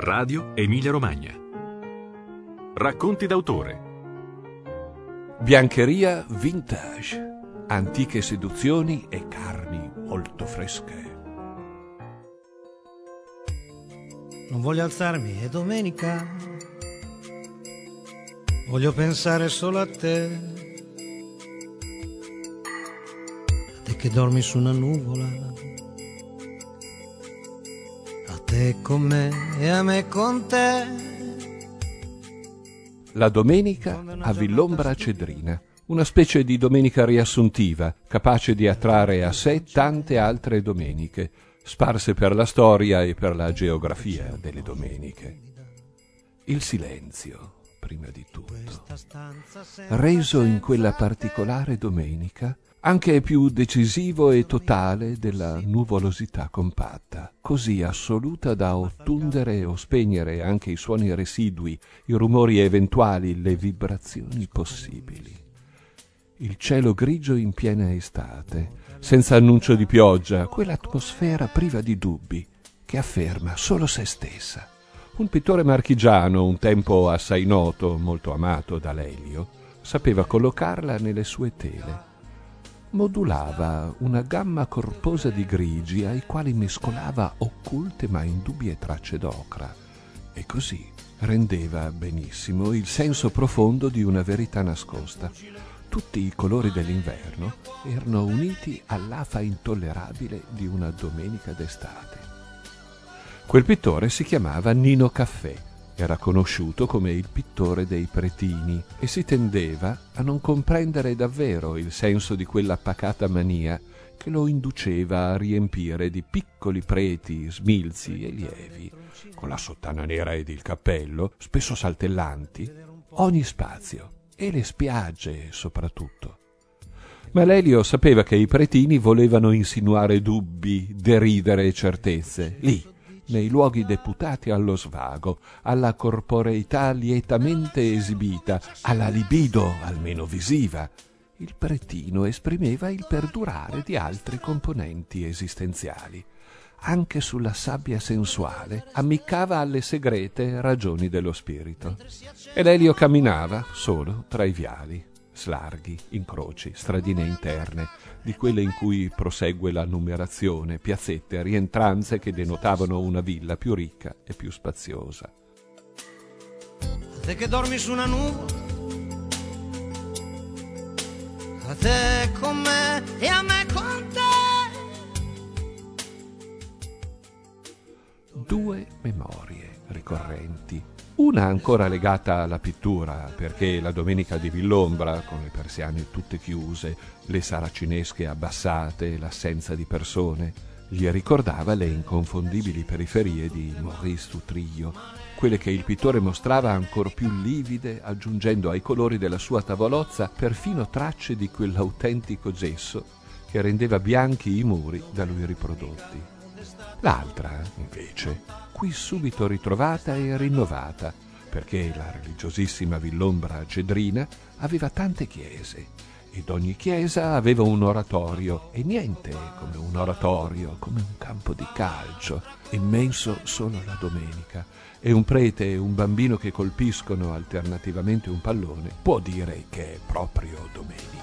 Radio Emilia-Romagna. Racconti d'autore. Biancheria vintage. Antiche seduzioni e carni molto fresche. Non voglio alzarmi, è domenica. Voglio pensare solo a te. A te che dormi su una nuvola. A te con me e a me con te. La domenica a Vill'Ombra Cedrina. Una specie di domenica riassuntiva, capace di attrarre a sé tante altre domeniche, sparse per la storia e per la geografia delle domeniche. Il silenzio, prima di tutto, reso in quella particolare domenica anche più decisivo e totale della nuvolosità compatta, così assoluta da ottundere o spegnere anche i suoni residui, i rumori eventuali, le vibrazioni possibili. Il cielo grigio in piena estate, senza annuncio di pioggia, quell'atmosfera priva di dubbi, che afferma solo se stessa. Un pittore marchigiano, un tempo assai noto, molto amato da Lelio, sapeva collocarla nelle sue tele. Modulava una gamma corposa di grigi ai quali mescolava occulte ma indubbie tracce d'ocra, e così rendeva benissimo il senso profondo di una verità nascosta. Tutti i colori dell'inverno erano uniti all'afa intollerabile di una domenica d'estate. Quel pittore si chiamava Nino Caffè, era conosciuto come il pittore dei pretini e si tendeva a non comprendere davvero il senso di quella pacata mania che lo induceva a riempire di piccoli preti, smilzi e lievi, con la sottana nera ed il cappello, spesso saltellanti, ogni spazio. E le spiagge soprattutto. Ma Lelio sapeva che i pretini volevano insinuare dubbi, deridere certezze, lì, nei luoghi deputati allo svago, alla corporeità lietamente esibita, alla libido almeno visiva. Il pretino esprimeva il perdurare di altre componenti esistenziali. Anche sulla sabbia sensuale ammiccava alle segrete ragioni dello spirito. E Lelio camminava solo tra i viali, slarghi, incroci, stradine interne, di quelle in cui prosegue la numerazione, piazzette, rientranze che denotavano una villa più ricca e più spaziosa. A te che dormi su una nuvola. A te con me e a me con te. Due memorie ricorrenti, una ancora legata alla pittura, perché la domenica di Vill'Ombra, con le persiane tutte chiuse, le saracinesche abbassate, l'assenza di persone, gli ricordava le inconfondibili periferie di Maurice Utrillo, quelle che il pittore mostrava ancor più livide, aggiungendo ai colori della sua tavolozza perfino tracce di quell'autentico gesso che rendeva bianchi i muri da lui riprodotti. L'altra, invece, qui subito ritrovata e rinnovata, perché la religiosissima Vill'Ombra Cedrina aveva tante chiese, ed ogni chiesa aveva un oratorio, e niente come un oratorio, come un campo di calcio, immenso solo la domenica, e un prete e un bambino che colpiscono alternativamente un pallone può dire che è proprio domenica.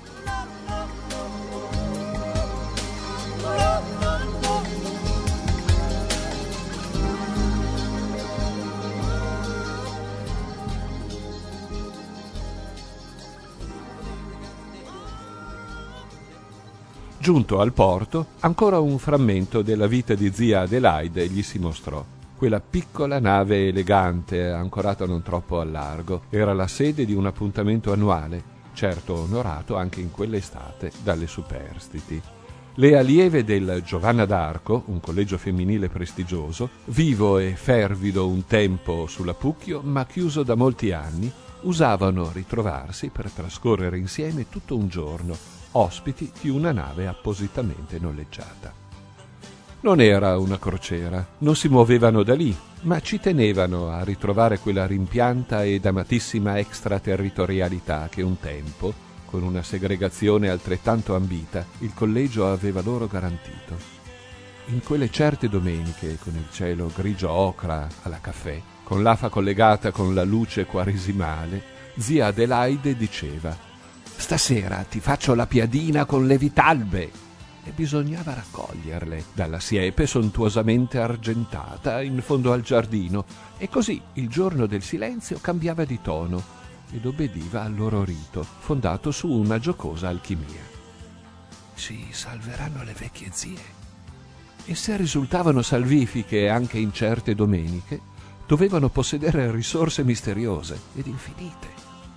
Giunto al porto, ancora un frammento della vita di zia Adelaide gli si mostrò. Quella piccola nave elegante, ancorata non troppo al largo, era la sede di un appuntamento annuale, certo onorato anche in quell'estate dalle superstiti. Le allieve del Giovanna d'Arco, un collegio femminile prestigioso, vivo e fervido un tempo sulla Pucchio, ma chiuso da molti anni, usavano ritrovarsi per trascorrere insieme tutto un giorno, ospiti di una nave appositamente noleggiata. Non era una crociera, non si muovevano da lì, ma ci tenevano a ritrovare quella rimpianta ed amatissima extraterritorialità che un tempo, con una segregazione altrettanto ambita, il collegio aveva loro garantito. in quelle certe domeniche, con il cielo grigio ocra alla caffè, con l'afa collegata con la luce quaresimale, zia Adelaide diceva: «Stasera ti faccio la piadina con le vitalbe!» E bisognava raccoglierle dalla siepe sontuosamente argentata in fondo al giardino, e così il giorno del silenzio cambiava di tono ed obbediva al loro rito, fondato su una giocosa alchimia. Si salveranno le vecchie zie. E se risultavano salvifiche anche in certe domeniche, dovevano possedere risorse misteriose ed infinite.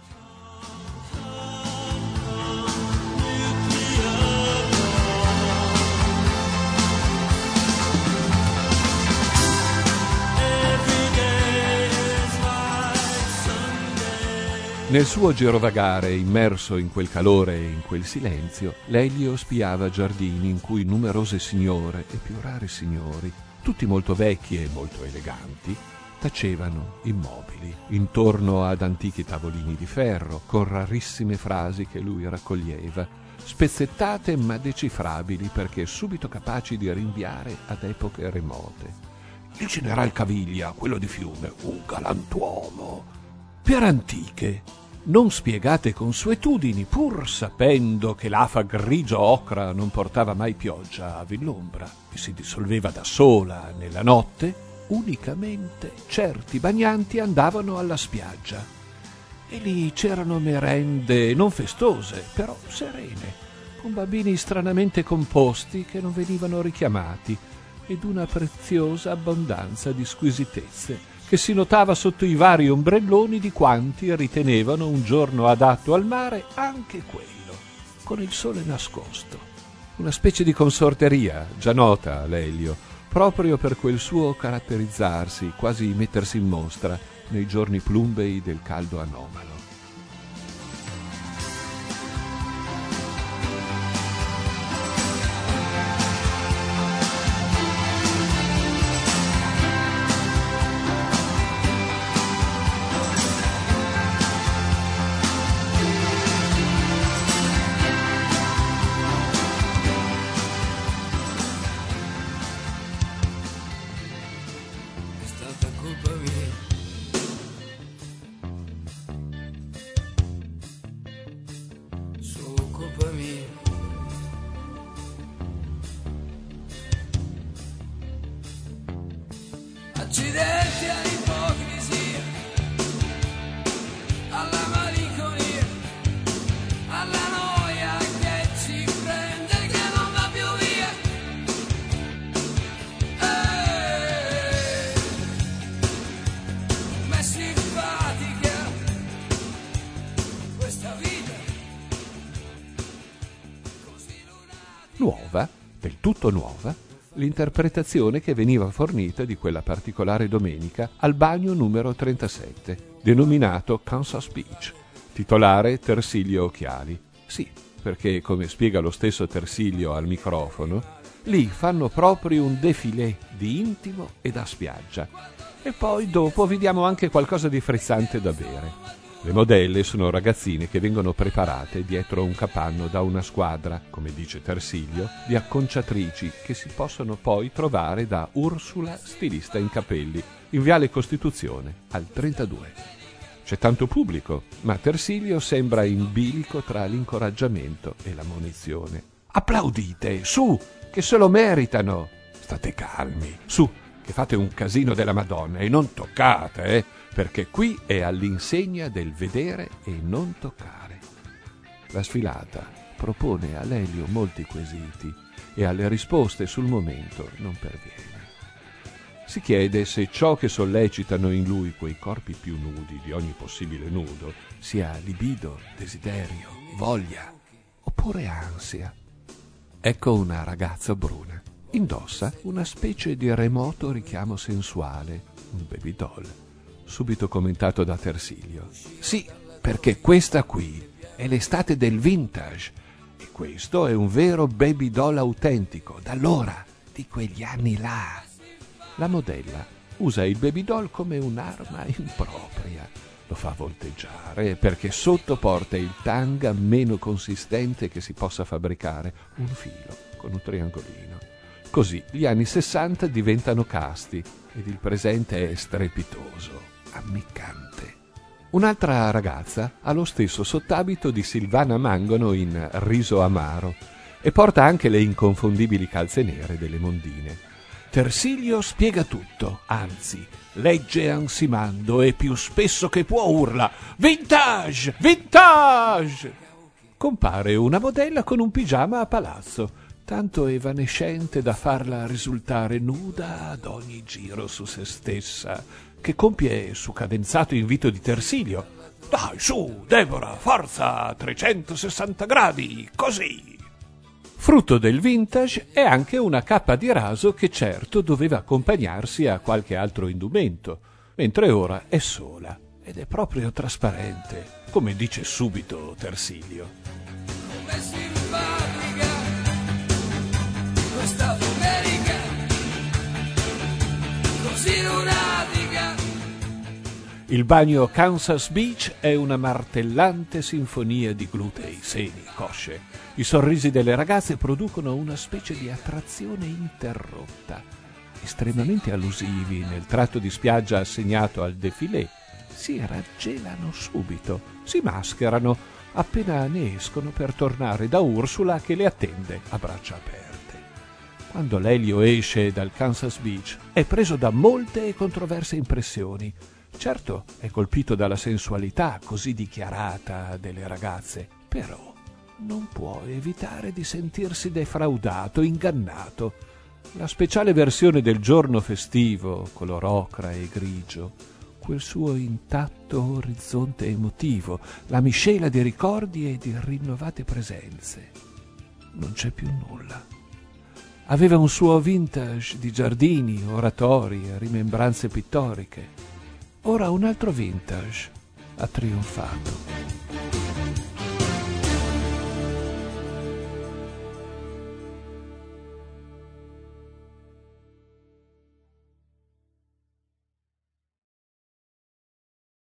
Nel suo girovagare, immerso in quel calore e in quel silenzio, Lelio spiava giardini in cui numerose signore e più rari signori, tutti molto vecchi e molto eleganti, tacevano immobili intorno ad antichi tavolini di ferro, con rarissime frasi che lui raccoglieva, spezzettate ma decifrabili perché subito capaci di rinviare ad epoche remote. Il general Caviglia, quello di Fiume, un galantuomo. Per antiche, non spiegate consuetudini, pur sapendo che l'afa grigio ocra non portava mai pioggia a Villombra e si dissolveva da sola nella notte, unicamente certi bagnanti andavano alla spiaggia. E lì c'erano merende non festose, però serene, con bambini stranamente composti che non venivano richiamati, ed una preziosa abbondanza di squisitezze che si notava sotto i vari ombrelloni di quanti ritenevano un giorno adatto al mare anche quello, con il sole nascosto. Una specie di consorteria già nota a Lelio, proprio per quel suo caratterizzarsi, quasi mettersi in mostra nei giorni plumbei del caldo anomalo. Accidenti all'ipocrisia, alla malinconia, alla noia che ci prende, che non va più via. Ma si fatica questa vita così lunatica. Nuova, del tutto nuova, l'interpretazione che veniva fornita di quella particolare domenica al bagno numero 37, denominato Kansas Beach, titolare Tersilio Occhiali. Sì, perché, come spiega lo stesso Tersilio al microfono, lì fanno proprio un défilé di intimo e da spiaggia. E poi dopo vi diamo anche qualcosa di frizzante da bere. Le modelle sono ragazzine che vengono preparate dietro un capanno da una squadra, come dice Tersilio, di acconciatrici che si possono poi trovare da Ursula, stilista in capelli, in Viale Costituzione, al 32. C'è tanto pubblico, ma Tersilio sembra in bilico tra l'incoraggiamento e la munizione. Applaudite, su, che se lo meritano! State calmi, su, che fate un casino della Madonna e non toccate, perché qui è all'insegna del vedere e non toccare. La sfilata propone a Lelio molti quesiti e alle risposte sul momento non perviene. Si chiede se ciò che sollecitano in lui quei corpi più nudi di ogni possibile nudo sia libido, desiderio, voglia oppure ansia. Ecco una ragazza bruna. Indossa una specie di remoto richiamo sensuale, un baby doll, subito commentato da Tersilio. Sì, perché questa qui è l'estate del vintage e questo è un vero baby doll autentico, d'allora, di quegli anni là. La modella usa il baby doll come un'arma impropria. Lo fa volteggiare perché sotto porta il tanga meno consistente che si possa fabbricare, un filo con un triangolino. Così gli anni 60 diventano casti ed il presente è strepitoso, ammiccante. Un'altra ragazza ha lo stesso sottabito di Silvana Mangano in Riso amaro e porta anche le inconfondibili calze nere delle Mondine. Tersilio spiega tutto, anzi, legge ansimando e più spesso che può urla «Vintage! Vintage!». Compare una modella con un pigiama a palazzo, tanto evanescente da farla risultare nuda ad ogni giro su se stessa, che compie su cadenzato invito di Tersilio «Dai, su, Deborah, forza, 360 gradi, così!». Frutto del vintage è anche una cappa di raso che certo doveva accompagnarsi a qualche altro indumento, mentre ora è sola ed è proprio trasparente, come dice subito Tersilio. Come si fabbrica questa domenica così lunatica. Il bagno Kansas Beach è una martellante sinfonia di glutei, seni, cosce. I sorrisi delle ragazze producono una specie di attrazione interrotta. Estremamente allusivi nel tratto di spiaggia assegnato al défilé, si raggelano subito, si mascherano appena ne escono per tornare da Ursula che le attende a braccia aperte. Quando Lelio esce dal Kansas Beach è preso da molte e controverse impressioni. Certo, è colpito dalla sensualità così dichiarata delle ragazze, però non può evitare di sentirsi defraudato, ingannato. La speciale versione del giorno festivo, color ocra e grigio, quel suo intatto orizzonte emotivo, la miscela di ricordi e di rinnovate presenze. Non c'è più nulla. Aveva un suo vintage di giardini, oratori, rimembranze pittoriche. Ora un altro vintage ha trionfato.